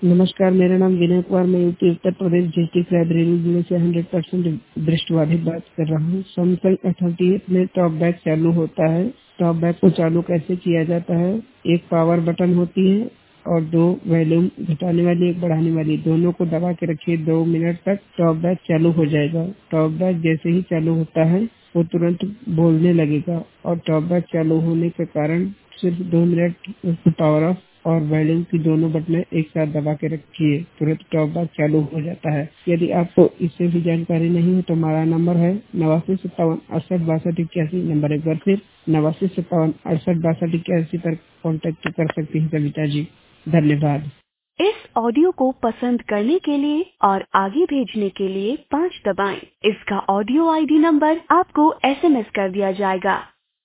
नमस्कार, मेरा नाम विनय कुमार, मैं UP Uttar Pradesh district library जिले से 100% दृष्टिबाधित बात कर रहा हूँ। सैमसंग S38 में टॉक बैक चालू होता है। टॉक बैक को चालू कैसे किया जाता है? एक पावर बटन होती है और दो वॉल्यूम घटाने वाली, एक बढ़ाने वाली, दोनों को दबा के रखिए। 2 मिनट तक टॉक बैक चालू हो जाएगा। टॉक बैक जैसे ही चालू होता है वो तुरंत बोलने लगेगा और टॉक बैक चालू होने के कारण सिर्फ 2 मिनट उसको पावर ऑफ और वॉल्यूम की दोनों बटनें एक साथ दबा के रखिए, तुरंत टॉक बैक चालू हो जाता है। यदि आपको इससे भी जानकारी नहीं है तो हमारा नंबर है 8957686281। नंबर एक बार फिर 8957686281 पर कॉन्टेक्ट कर सकती हैं कविता जी। धन्यवाद। इस ऑडियो को पसंद करने के लिए और आगे भेजने के लिए 5 दबाएं। इसका ऑडियो आईडी नंबर आपको SMS कर दिया जाएगा।